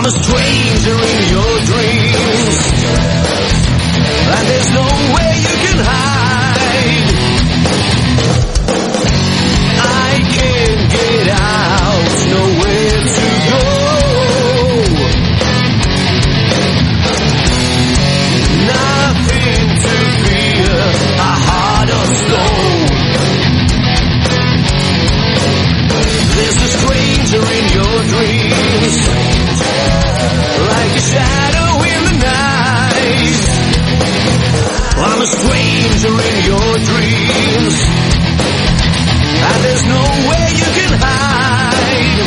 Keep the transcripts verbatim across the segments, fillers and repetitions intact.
a stranger in your dreams, and there's no way you can hide. I can't get out, nowhere to go. Nothing to fear, a heart of stone. There's a stranger in your dreams, like a shadow in the night. I'm a stranger in your dreams, and there's no way you can hide.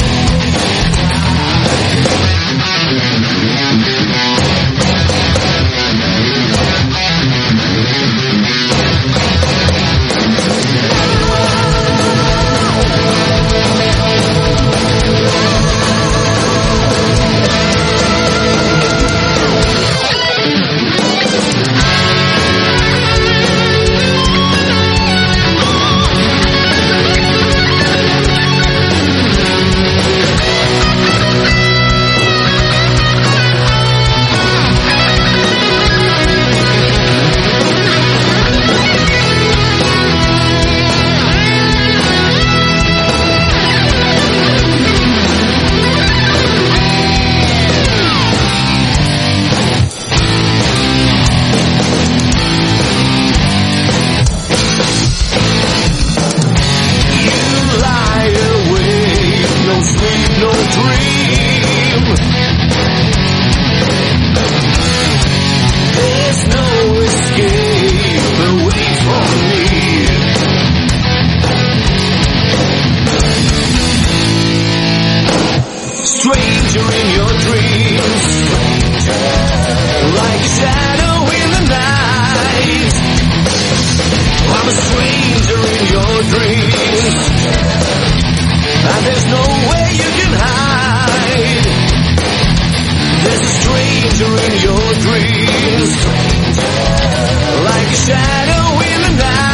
Stranger in your dreams, like a shadow in the night. I'm a stranger in your dreams, and there's no way you can hide. There's a stranger in your dreams, like a shadow in the night.